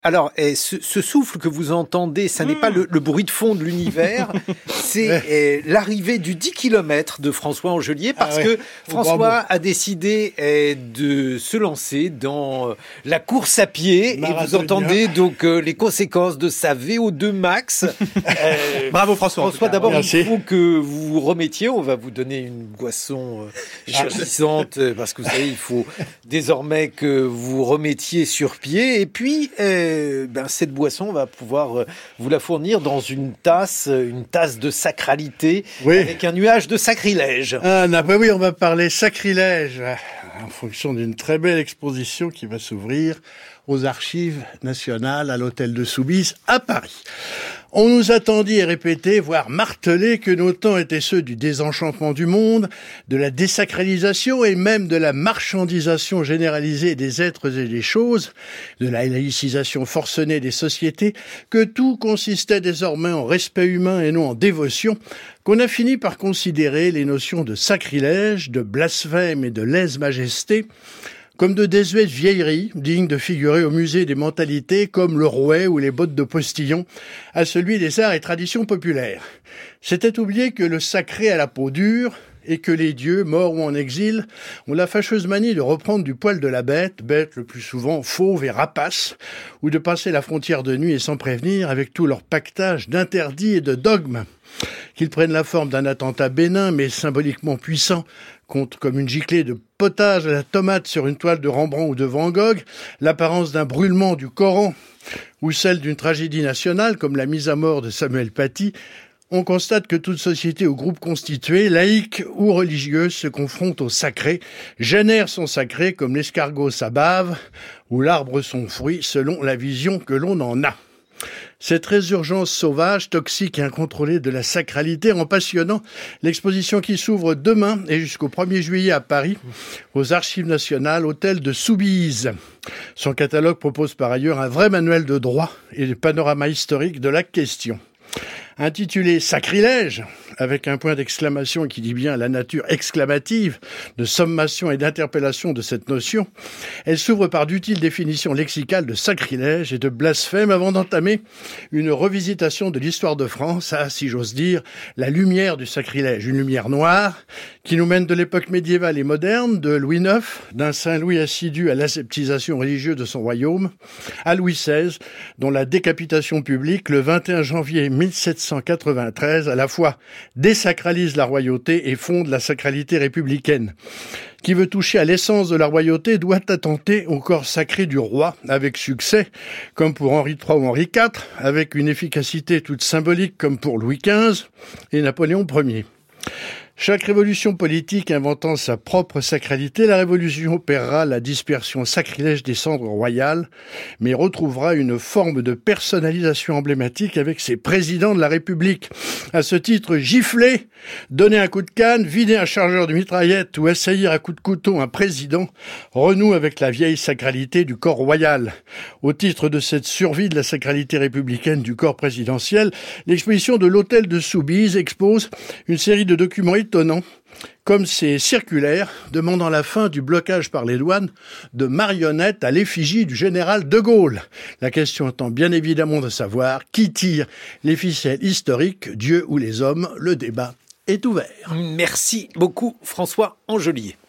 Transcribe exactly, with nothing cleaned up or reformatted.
Alors, eh, ce, ce souffle que vous entendez, ça n'est pas le, le bruit de fond de l'univers, c'est eh, l'arrivée du dix kilomètres de François Angelier, parce ah ouais, que François a décidé eh, de se lancer dans la course à pied, et vous entendez donc euh, les conséquences de sa V O deux max. euh, Bravo François. François, d'abord, Merci. il faut que vous vous remettiez, on va vous donner une boisson euh, énergisante, parce que vous savez, il faut désormais que vous remettiez sur pied, et puis... Eh, Ben, cette boisson va pouvoir vous la fournir dans une tasse, une tasse de sacralité, oui. avec un nuage de sacrilège. Ah, non, bah oui, on va parler sacrilège en fonction d'une très belle exposition qui va s'ouvrir aux Archives nationales à l'hôtel de Soubise à Paris. On nous a tant dit et répété, voire martelé, que nos temps étaient ceux du désenchantement du monde, de la désacralisation et même de la marchandisation généralisée des êtres et des choses, de la laïcisation forcenée des sociétés, que tout consistait désormais en respect humain et non en dévotion, qu'on a fini par considérer les notions de sacrilège, de blasphème et de lèse-majesté comme de désuètes vieilleries, dignes de figurer au musée des mentalités, comme le rouet ou les bottes de postillon, à celui des arts et traditions populaires. C'était oublier que le sacré a la peau dure, et que les dieux, morts ou en exil, ont la fâcheuse manie de reprendre du poil de la bête, bête le plus souvent fauve et rapace, ou de passer la frontière de nuit et sans prévenir, avec tout leur pactage d'interdits et de dogmes. Qu'ils prennent la forme d'un attentat bénin, mais symboliquement puissant, contre comme une giclée de potage à la tomate sur une toile de Rembrandt ou de Van Gogh, l'apparence d'un brûlement du Coran, ou celle d'une tragédie nationale, comme la mise à mort de Samuel Paty, on constate que toute société ou groupe constitué, laïque ou religieuse, se confronte au sacré, génère son sacré comme l'escargot sa bave, ou l'arbre son fruit, selon la vision que l'on en a. Cette résurgence sauvage, toxique et incontrôlée de la sacralité rend passionnant l'exposition qui s'ouvre demain et jusqu'au premier juillet à Paris, aux Archives nationales, hôtel de Soubise. Son catalogue propose par ailleurs un vrai manuel de droit et le panorama historique de la question. Intitulé « Sacrilège », avec un point d'exclamation qui dit bien la nature exclamative de sommation et d'interpellation de cette notion, elle s'ouvre par d'utiles définitions lexicales de sacrilège et de blasphème avant d'entamer une revisitation de l'histoire de France à, si j'ose dire, la lumière du sacrilège, une lumière noire qui nous mène de l'époque médiévale et moderne, de Louis neuf, d'un Saint-Louis assidu à l'aseptisation religieuse de son royaume, à Louis seize, dont la décapitation publique le vingt et un janvier mille sept cent quatre-vingt-treize à la fois désacralise la royauté et fonde la sacralité républicaine. Qui veut toucher à l'essence de la royauté doit attenter au corps sacré du roi, avec succès, comme pour Henri trois ou Henri quatre, avec une efficacité toute symbolique comme pour Louis quinze et Napoléon Ier. Chaque révolution politique inventant sa propre sacralité, la révolution opérera la dispersion sacrilège des cendres royales, mais retrouvera une forme de personnalisation emblématique avec ses présidents de la République. À ce titre, gifler, donner un coup de canne, vider un chargeur de mitraillette ou assaillir à coups de couteau un président renoue avec la vieille sacralité du corps royal. Au titre de cette survie de la sacralité républicaine du corps présidentiel, l'exposition de l'hôtel de Soubise expose une série de documents étonnant, comme ces circulaires demandant la fin du blocage par les douanes de marionnettes à l'effigie du général de Gaulle. La question étant bien évidemment de savoir qui tire les ficelles historiques, Dieu ou les hommes. Le débat est ouvert. Merci beaucoup François Angelier.